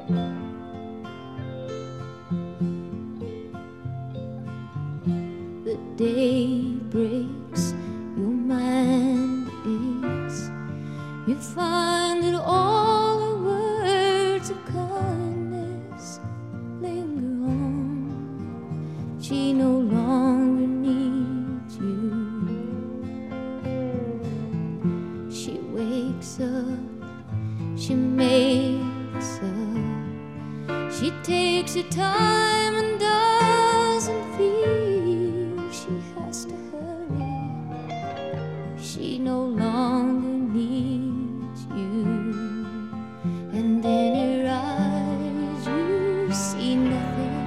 The day breaks, your mind aches. You find that all the words of kindness linger on. She no longer needs you. She wakes up, she makes up. She takes her time and doesn't feel she has to hurry. She no longer needs you. And in her eyes you see nothing,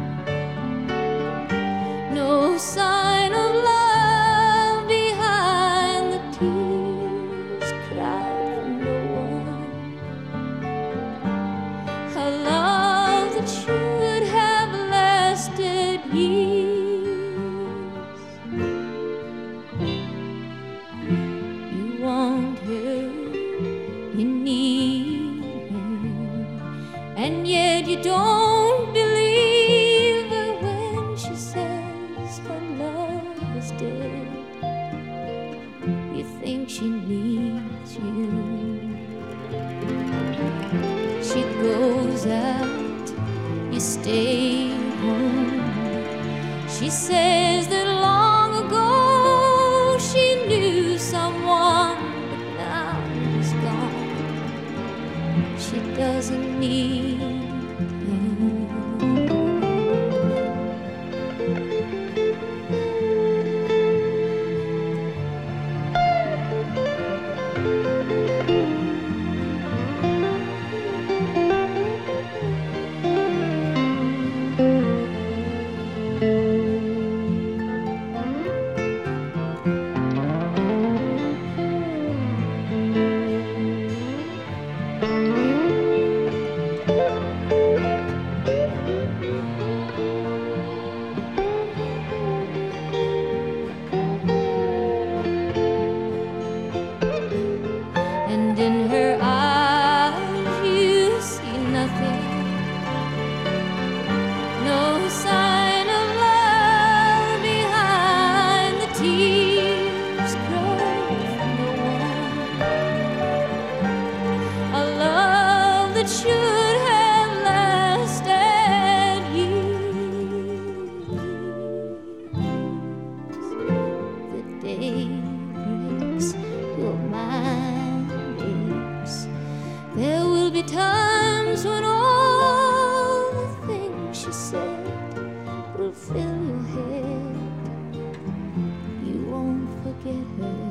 no sign of love behind the tears cried from no one. A love that should have lasted years. You want her, you need her, and yet you don't believe her when she says her love is dead. You think she needs you. She goes out, you stay home. She says that long ago she knew someone, but now he's gone. She doesn't need him. And in her eyes you see nothing, no sign of love behind the tears cried from no one. A love that should have lasted years. The day breaks, your mind aches. There will be times when all the things she said will fill your head. You won't forget her.